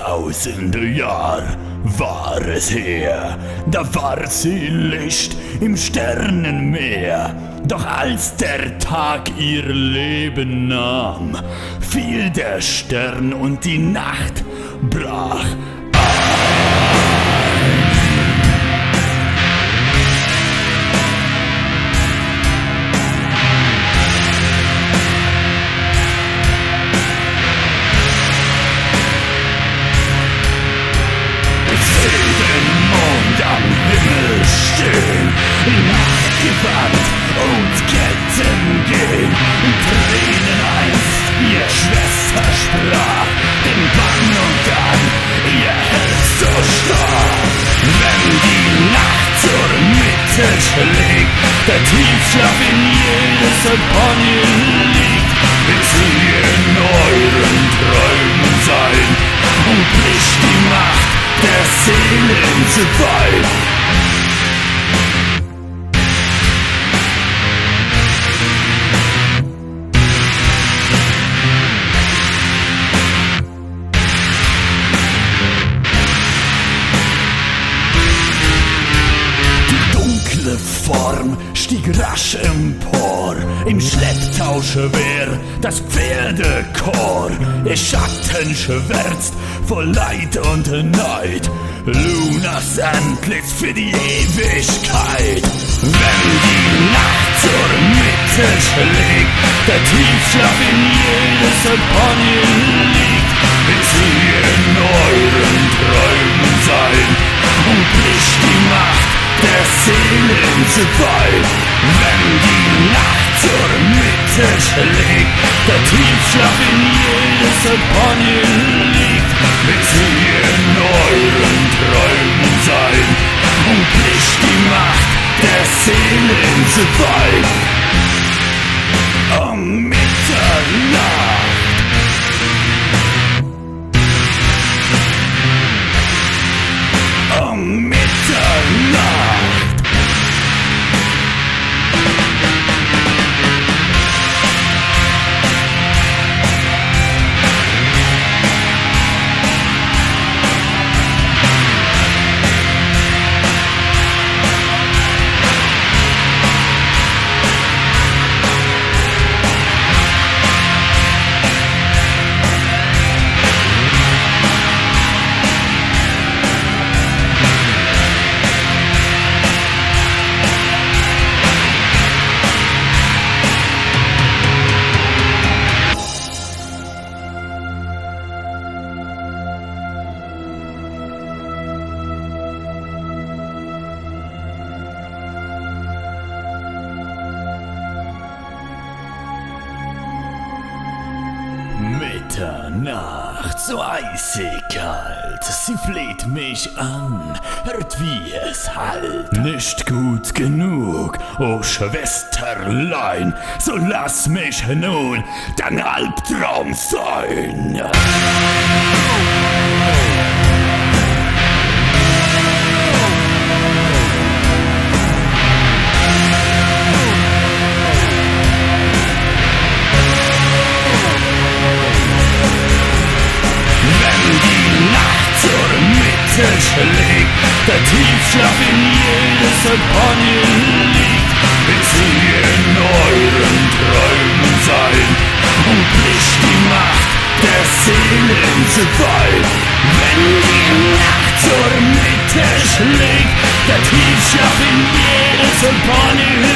Tausende Jahr war es her, da war sie Licht im Sternenmeer. Doch als der Tag ihr Leben nahm, fiel der Stern und die Nacht brach Nachtgewand und Ketten gehen, Tränen einst ihr Schwester sprach, den Bann und dann ihr Herz so stark. Wenn die Nacht zur Mitte schlägt, der Tiefschlaf in jedes Pony liegt, will sie in euren Träumen sein und bricht die Macht der Seele ins Bein. Form stieg rasch empor, im Schlepptau schwer das Pferdechor, ihr Schatten schwärzt vor Leid und Neid, Lunas Antlitz für die Ewigkeit. Wenn die Nacht zur Mitte schlägt, der Tiefschlaf in jedes Pony liegt, will sie in euren Träumen sein und bricht die Macht der Seele ins Bein. Wenn die Nacht zur Mitte schlägt, der Tiefschlaf in jedes Pony liegt, will sie in euren Träumen sein und bricht die Macht der Seele ins Bein. Um Mitternacht. Um Mitternacht. Mitternacht, so eisig kalt, sie fleht mich an, hört wie es hallt. Nicht gut genug, oh Schwesterlein, so lass mich nun dein Albtraum sein. Schlägt, der Tiefschlaf in jedes Pony liegt, will sie in euren Träumen sein und bricht die Macht der Seele ins Bein. Wenn die Nacht zur Mitte schlägt, der Tiefschlaf in jedes Pony